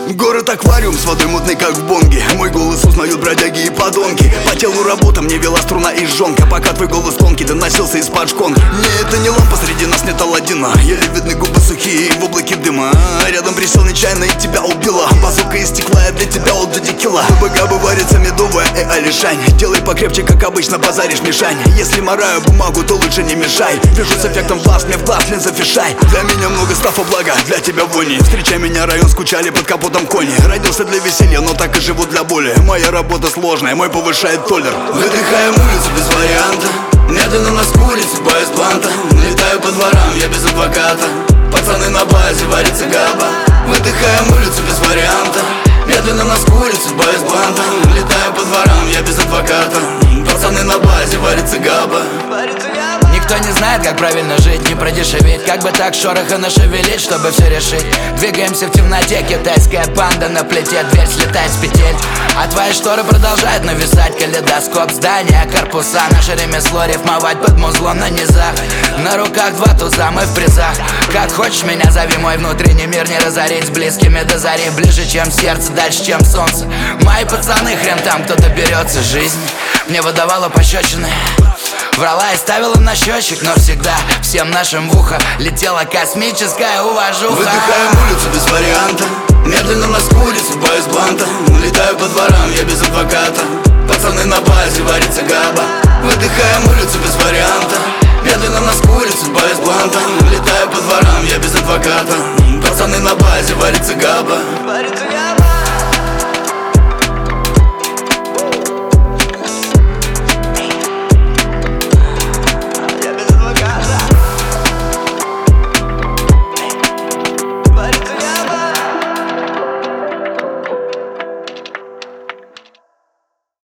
Город-аквариум с водой мутной, как в бонге. Мой голос узнают бродяги и подонки. По телу работа, мне вела струна и жонка. Пока твой голос тонкий доносился из-под шконки. Не, это не лампа, среди нас нет Аладдина. Еле видны губы сухие в облаке дыма. Рядом присел нечаянно и тебя убила. Базука из стекла, я для тебя all the tequila. БГБ варится медовая алишань. Делай покрепче, как обычно, базаришь мишань. Если мораю бумагу, то лучше не мешай. Вижу с эффектом глаз, мне в глаз линза фишай. Для меня много стафа, блага, для тебя вони. Встречай меня, район, скучали под капотом кони. Родился для веселья, но так и живу для боли. Моя работа сложная, мой повышает толлер. Выдыхаем улицу без варианта. Медленно на улице, боюсь бланта. Летаю по дворам, я без адвоката. Пацаны на базе, варится габа. Выдыхаем улицу без варианта. Медленно на улице, боюсь бланта. Летаю по дворам, я без адвоката. Пацаны на базе, варится габа. Никто не знает, как правильно жить, не продешевить. Как бы так шороха нашевелить, чтобы все решить. Двигаемся в темноте, китайская банда на плите. Дверь слетает с петель, а твои шторы продолжают нависать. Калейдоскоп, здания, корпуса. Наше ремесло рифмовать под музлом на низах. На руках два туза, мы в призах. Как хочешь меня зови, мой внутренний мир не разорить. С близкими до зари, ближе чем сердце, дальше чем солнце. Мои пацаны, хрен там кто-то берется. Жизнь мне выдавала пощечины, врала и ставила на счетчик, но всегда всем нашим в ухо летела космическая уважуха. Выдыхаем улицу без варианта. Медленно на улице, боюсь бланта. Летаю по дворам, я без адвоката. Пацаны на базе, варится габа. Выдыхаем улицу без варианта. Медленно на улице, боюсь бланта. Летаю по дворам, я без адвоката. Пацаны на базе, варится габа.